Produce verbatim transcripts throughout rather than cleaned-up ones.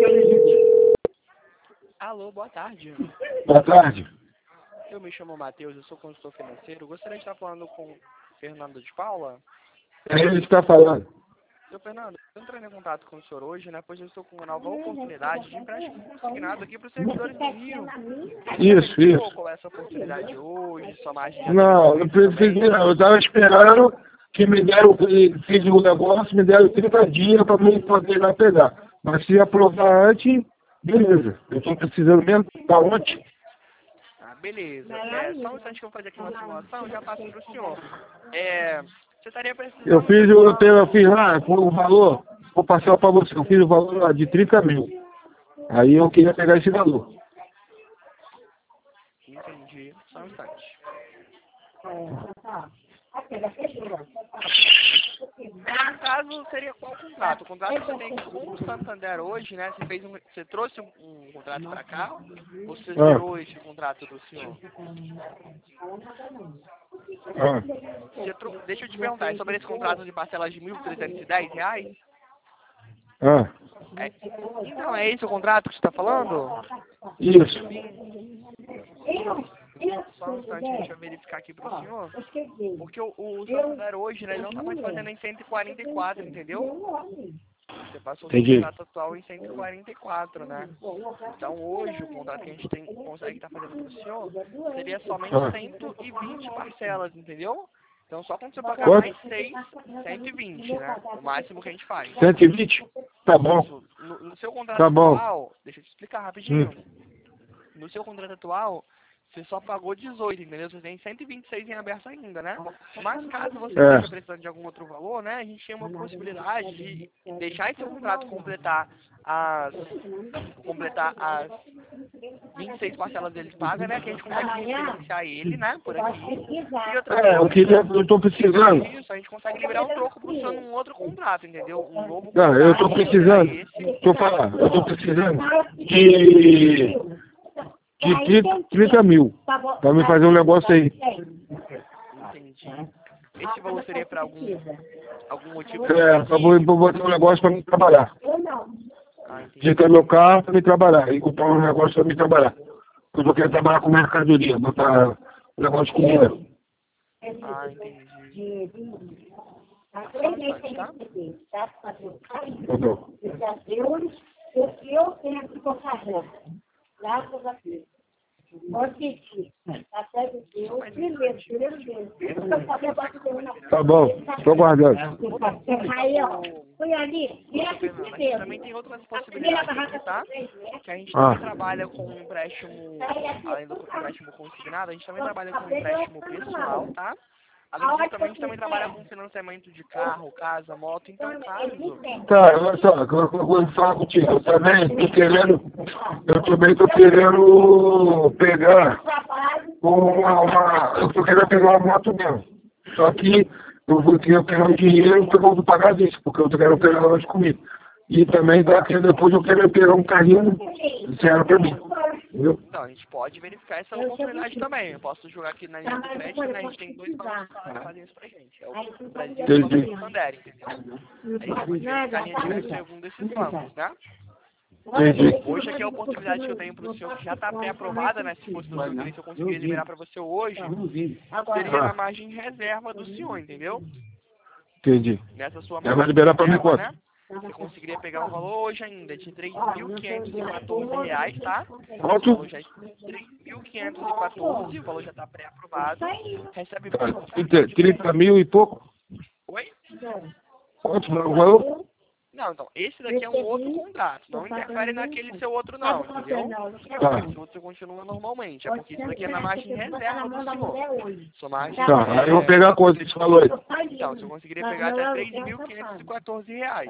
Alô, boa tarde. Boa tarde. Eu me chamo Matheus, eu sou consultor financeiro. Gostaria de estar falando com o Fernando de Paula. É ele que está falando. Seu Fernando, eu entrei em contato com o senhor hoje, né? Pois eu estou com uma nova oportunidade de empréstimo consignado aqui para os servidores do Rio. Isso, isso. Qual é essa oportunidade hoje? Sua margem de Não, não preciso não. Eu estava esperando que me deram, fiz o negócio, me deram trinta dias para mim poder ir lá pegar. Mas se aprovar antes, beleza. Eu estou precisando mesmo para ontem. Ah, beleza. É, só um instante que eu vou fazer aqui uma simulação, já passo para o senhor. É, você estaria precisando... Eu fiz, o- eu, tenho, eu fiz lá, com o valor, vou passar para você, eu fiz o valor lá de trinta mil. Aí eu queria pegar esse valor. Entendi. Só um instante. No caso, seria qual contrato? O contrato que você tem com o Santander hoje, né? Você, fez um, você trouxe um, um contrato para cá? Ou você Ah. zerou esse contrato do senhor? Ah. Você trou- Deixa eu te perguntar, é sobre esse contrato de parcelas de mil trezentos e dez reais? Ah. É, então, é esse o contrato que você está falando? Isso. Só um instante, deixa eu verificar aqui para o senhor. Porque o, o Santander hoje, né, ele não está mais fazendo em cento e quarenta e quatro, entendeu? Você passou o seu Entendi. contrato atual em cento e quarenta e quatro, né? Então hoje o contrato que a gente tem, consegue estar fazendo para o senhor seria somente Ah. cento e vinte parcelas, entendeu? Então só quando você pagar Quanto? mais seis, cento e vinte, né? O máximo que a gente faz. cento e vinte? Tá bom. Isso. No, no seu contrato Tá bom. atual, deixa eu te explicar rapidinho. Hum. No seu contrato atual, você só pagou dezoito, entendeu? Você tem cento e vinte e seis em aberto ainda, né? Mas caso você É. esteja precisando de algum outro valor, né? A gente tem uma possibilidade de deixar esse contrato completar as completar as vinte e seis parcelas deles pagas, né? Que a gente consegue financiar ele, né? Por aqui. E outra É, eu coisa, queria, eu tô precisando. isso, a gente consegue liberar um troco pro senhor num outro contrato, entendeu? Um novo Não, eu tô contrato, precisando. esse. Tô falando, eu tô precisando de, de trinta, trinta mil. Pra me fazer um negócio aí. Entendi. Esse valor seria para algum, algum motivo É, pra vou, vou botar um negócio pra me trabalhar. Ah, entendi. De ter meu carro pra me trabalhar. E comprar um negócio pra me trabalhar. Eu tô querendo trabalhar com mercadoria, botar um negócio de comida. Ah, entendi. Só um instante, tá? Tá bom. Tá bom, tô guardando. Foi ali. Mas também tem outras possibilidades aqui, tá? Que a gente Ah. também trabalha com um empréstimo, além do empréstimo consignado, a gente também trabalha com um empréstimo pessoal, tá? Além disso, também, a gente também trabalha com financiamento de carro, casa, moto, então caso... Tá, olha só, eu eu vou falar contigo. Eu também tô querendo, eu também tô querendo pegar uma, uma eu tô querendo pegar uma moto mesmo. Só que eu vou ter que pegar o dinheiro porque eu vou pagar disso, porque eu tô querendo pegar ela de comida. E também daqui depois eu quero pegar um carrinho zero pra mim. Entendeu? Então, a gente pode verificar essa oportunidade também. Eu posso jogar aqui na linha do crédito, né? A gente tem dois bancos que fazem isso pra gente. É o Brasil e o Banco Entendi. Santander, entendeu? A gente pode verificar a linha de crédito de algum desses bancos, né? Entendi. Hoje aqui é a oportunidade que eu tenho para o senhor que já está pré-aprovada, né? Se fosse do seu interesse, eu conseguiria liberar para você hoje. Seria na margem reserva do senhor, entendeu? Entendi. Nessa sua Já vai liberar pra mim reserva, quanto? né? Você conseguiria pegar um valor hoje ainda de três mil quinhentos e quatorze reais, tá? O Quanto? valor já é três mil quinhentos e quatorze, o valor já está pré-aprovado. Recebe Tá. por trinta, trinta mil e pouco? Oi? Quanto o valor? Não, então, esse daqui é um outro contrato. Não interfere naquele seu outro não, entendeu? Tá. Esse outro continua normalmente. É porque isso daqui é na margem reserva do senhor. Sua margem Tá, aí eu vou é... pegar quanto esse valor aí? Então, você conseguiria pegar até três mil quinhentos e quatorze reais.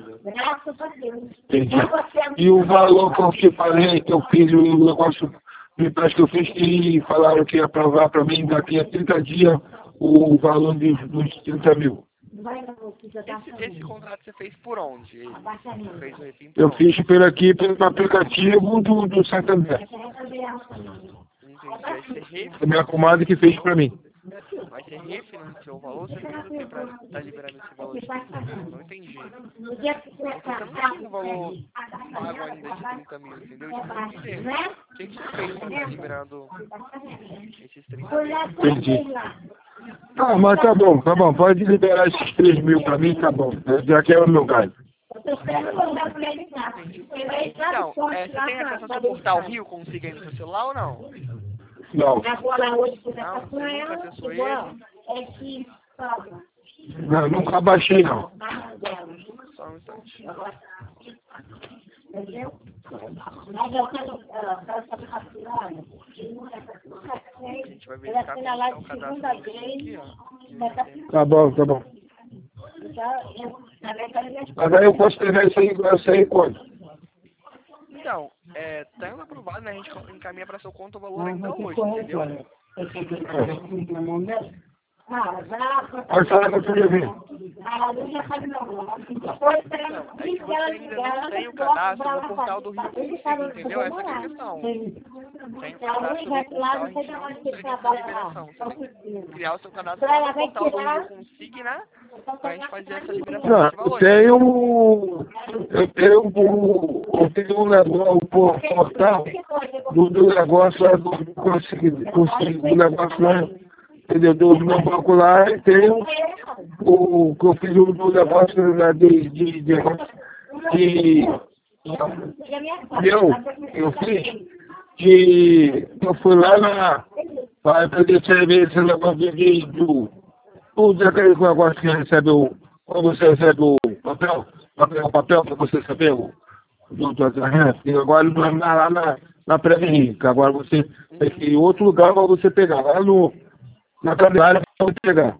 Entendi. E o valor que eu te falei, que eu fiz o negócio, me parece que eu fiz que falaram que ia aprovar para mim daqui a trinta dias o valor de, dos trinta mil. Esse, esse contrato você fez por onde? Você fez o refim por Eu onde? fiz por aqui pelo aplicativo do, do Santander. Entendi. Vai ser A minha comadre que fez para mim. Vai ser refinanciado no seu valor, você fez o que pra estar liberando esse valor de trinta mil? Eu não entendi. Porque você não tinha um valor pago ainda de trinta mil, entendeu? Isso eu não entendi. O que, que você fez pra estar liberando esses trinta mil? Entendi. Ah, mas tá bom, tá bom. Pode liberar esses três mil pra mim, tá bom. Já que é o meu galho. Então, é, você tem acesso ao seu portal Rio, consiga aí no seu celular ou não? Não. Não, você nunca acessou ele? Não, nunca baixei, não. Só um instante. A gente vai verificar como é o cadastro aqui, ó. Tá bom, tá bom. Mas aí eu posso pegar isso aí, isso aí quando? Então, é, tá aprovado, né? A gente encaminha para seu conta o valor ainda hoje, entendeu? Pode falar que eu tô devendo. Então, é que você ainda não tem o cadastro no portal do Rio Consigo, entendeu? Essa que é a questão. Sem cadastro no portal, a gente não consegue essa liberação. Você tem que criar o seu cadastro lá no portal do Rio Consigo, né? Pra gente fazer essa liberação Não, de valores. eu tenho, eu tenho, eu tenho um negócio, o portal do, do negócio lá, do, do, consigo, consigo, do negócio lá, entendeu? Do meu banco lá, e tenho o que eu fiz do, do negócio lá de, de, de, de eu, eu fiz, de, eu fui lá na, para poder receber esse negócio de, de do, tudo aquele negócio que recebe o, quando você recebe o papel, papel, papel para você receber o, do, do, e agora não é lá na, na Prevenir, que agora você tem que ir em outro lugar para você pegar, lá no, na Candelária para você pegar.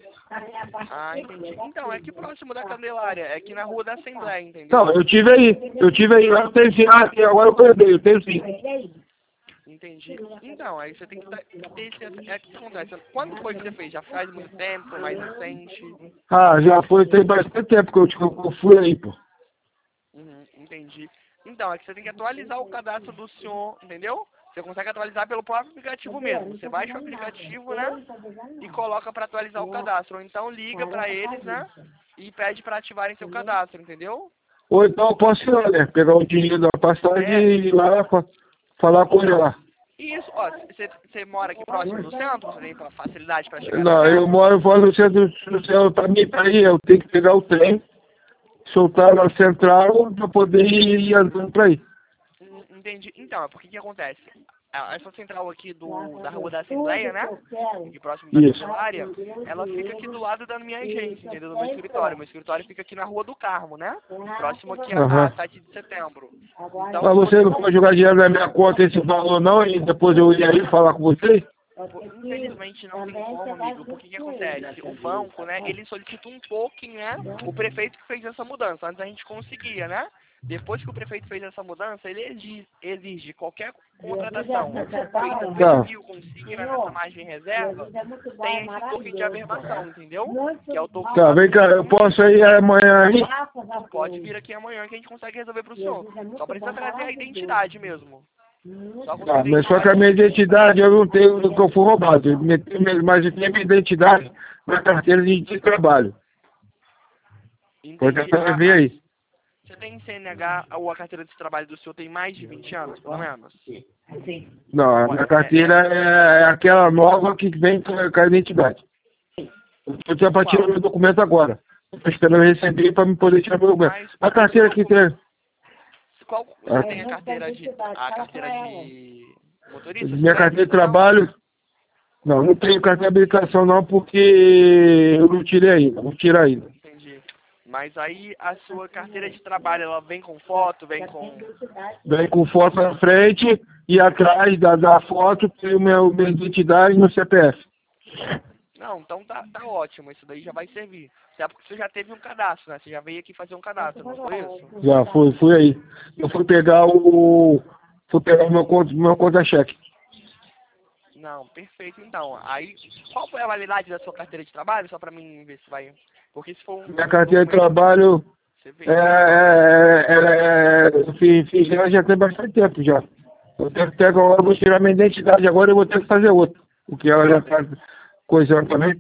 Ah, entendi. Então, é aqui próximo da Candelária, é aqui na Rua da Assembleia, entendeu? Não, eu tive aí, eu tive aí, lá tem sim, ah, agora eu perdi, eu tenho sim. Entendi. Então, aí você tem que ter esse... É o que acontece. Quando foi que você fez? Já faz muito tempo? Foi mais recente? Ah, já foi, tem bastante tempo que eu, que eu fui aí, pô. Uhum, entendi. Então, é que você tem que atualizar o cadastro do senhor, entendeu? Você consegue atualizar pelo próprio aplicativo mesmo. Você baixa o aplicativo, né? E coloca para atualizar o cadastro. Ou então liga para eles, né? E pede para ativarem seu cadastro, entendeu? Ou então eu posso ir lá, né? Pegar o dinheiro da passagem É. e ir lá pra falar com ele lá. Isso, ó, você, você mora aqui próximo do centro? Você tem facilidade para chegar Não, no eu centro? moro fora do centro do céu, pra mim, pra ir, eu tenho que pegar o trem, soltar na central pra poder ir andando pra ir. Hum, Entendi. Então, é porque que acontece? A- Essa central aqui do, da Rua da Assembleia, né? Aqui próximo da Isso. Candelária, ela fica aqui do lado da minha agência, entendeu? Do meu escritório. Meu escritório fica aqui na Rua do Carmo, né? Próximo aqui a, Aham. a sete de setembro. Então, Mas você não pode jogar dinheiro na minha conta esse valor não, e depois eu ir aí falar com você? infelizmente não tem como, amigo, porque que acontece? O banco, né, ele solicita um token, né, o prefeito que fez essa mudança, antes a gente conseguia, né? Depois que o prefeito fez essa mudança, ele exige, exige qualquer contratação feita pelo Tá. Rio Consigne, né, nessa margem reserva, tem esse token de averbação, entendeu? Que é o token Tá, vem cá, eu posso ir amanhã aí? pode vir aqui amanhã que a gente consegue resolver pro senhor. Só precisa trazer a identidade mesmo. Só com Tá, sua mas só que a minha identidade eu não tenho do que eu fui roubado. Eu meti- Mas eu tenho minha identidade na carteira de, de trabalho. Pode Entendi. até ver aí. Você tem C N H ou a carteira de trabalho do senhor tem mais de vinte anos, pelo menos? Não, a minha carteira é, é aquela nova que vem com a com a identidade. Eu tinha para tirar meu documento agora. Estou esperando eu receber para me poder tirar meu documento. A carteira que tem. Qual você tem a carteira de a carteira de motorista? Minha Você carteira de tem? trabalho. Não, não tenho carteira de habilitação não, porque eu não tirei ainda. Vou tirar ainda. Entendi. Mas aí a sua carteira de trabalho, ela vem com foto, vem com... Vem com foto na frente e atrás da, da foto tem o meu, minha identidade e meu C P F. Não, então tá, tá ótimo, isso daí já vai servir. Você, você já teve um cadastro, né? Você já veio aqui fazer um cadastro, não foi isso? Já fui, fui aí. Eu fui pegar o. Fui pegar o meu conta, meu conta-cheque. Não, perfeito. Então, aí, qual foi a validade da sua carteira de trabalho? Só pra mim ver se vai... Porque se for um... Minha carteira de trabalho. Você vê. É, é, é, é, eu fiz, fiz ela já tem bastante tempo já. Eu tenho que ter agora, eu vou tirar minha identidade agora e eu vou ter que fazer outra. Porque ela já tá coisando também.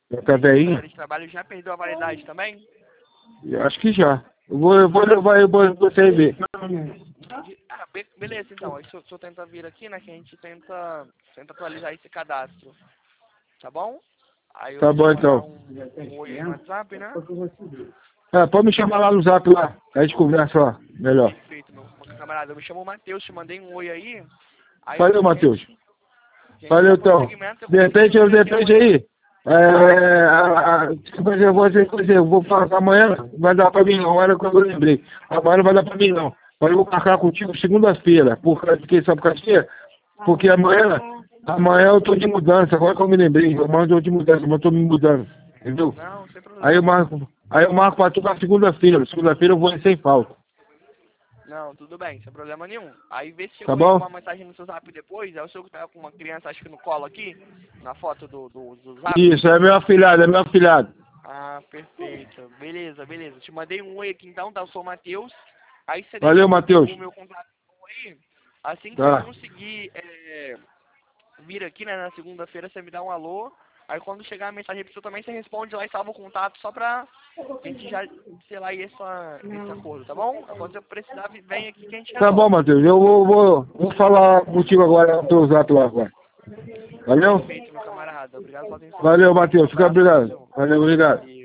Já tá velhinha? De trabalho já perdeu a validade também? Eu acho que já. Eu vou, eu vou levar eu vou, você ver. Ah, be beleza, então. Aí o senhor, o senhor tenta vir aqui, né? Que a gente tenta, tenta atualizar esse cadastro. Tá bom? Aí eu Tá bom, vou então. mandar um, um oi aí no WhatsApp, né? É, pode me chamar lá no zap lá. Aí a gente conversa lá. Melhor. Perfeito, meu, meu camarada. Eu me chamo Matheus, te mandei um oi aí. aí Valeu, a Matheus. gente- a gente Valeu, dá então. prosseguimento, eu De vou repente, eu, de oferecer repente amanhã. aí, é, a, a, tipo assim, eu vou dizer, quer dizer, eu vou falar que amanhã não vai dar pra mim não, era quando eu lembrei. Amanhã não vai dar pra mim não. Mas eu vou marcar contigo segunda-feira. Por causa de que, sabe por quê? Porque amanhã, amanhã eu tô de mudança, agora que eu me lembrei, amanhã eu tô de mudança, amanhã eu tô me mudando, entendeu? Não, sem Aí eu problema. marco, aí eu marco pra tu na segunda-feira, segunda-feira eu vou ir sem falta, Não, tudo bem, sem problema nenhum. Aí vê se tá chegou aí bom? alguma mensagem no seu zap depois. É o senhor que tá com uma criança, acho que no colo aqui, na foto do, do, do zap. Isso, é meu afilhado, é meu afilhado. Ah, perfeito. Beleza, beleza. Te mandei um oi aqui então, tá? Eu sou o Matheus. Aí você deixa Valeu, o, Matheus. o meu contato aí. Assim que você Tá. conseguir é, vir aqui, né, na segunda-feira, você me dá um alô. Aí quando chegar a mensagem pra você também, você responde lá e salva o contato só pra a gente já selar aí essa, esse acordo, tá bom? Quando você precisar, vem aqui que a gente Tá bom, resolve. Matheus. Eu vou, vou, vou falar contigo agora no teu zap lá agora. Valeu? Perfeito, meu camarada. Obrigado pela atenção. Valeu, Um Matheus. Fica abraço pra obrigado. você. Valeu, obrigado. Valeu.